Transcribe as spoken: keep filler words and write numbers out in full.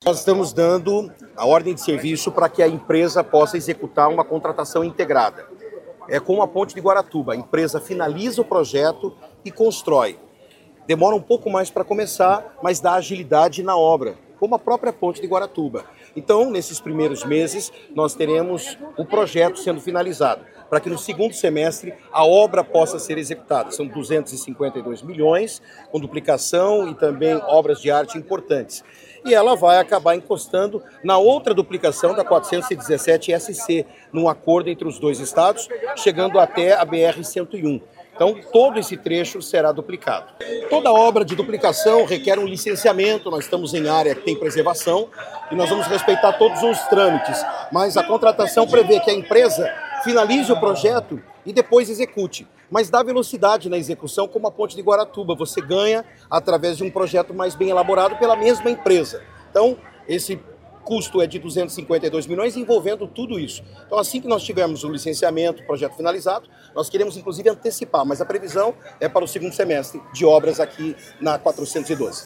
Nós estamos dando a ordem de serviço para que a empresa possa executar uma contratação integrada. É como a Ponte de Guaratuba, a empresa finaliza o projeto e constrói. Demora um pouco mais para começar, mas dá agilidade na obra, como a própria Ponte de Guaratuba. Então, nesses primeiros meses, nós teremos o projeto sendo finalizado, para que no segundo semestre a obra possa ser executada. São duzentos e cinquenta e dois milhões, com duplicação e também obras de arte importantes. E ela vai acabar encostando na outra duplicação da quatrocentos e dezessete S C, num acordo entre os dois estados, chegando até a B R cento e um. Então, todo esse trecho será duplicado. Toda obra de duplicação requer um licenciamento, nós estamos em área que tem preservação e nós vamos respeitar todos os trâmites, mas a contratação prevê que a empresa finalize o projeto e depois execute, mas dá velocidade na execução, como a Ponte de Guaratuba, você ganha através de um projeto mais bem elaborado pela mesma empresa. Então, esse custo é de duzentos e cinquenta e dois milhões, envolvendo tudo isso. Então, assim que nós tivermos o licenciamento, o projeto finalizado, nós queremos, inclusive, antecipar, mas a previsão é para o segundo semestre de obras aqui na quatrocentos e doze.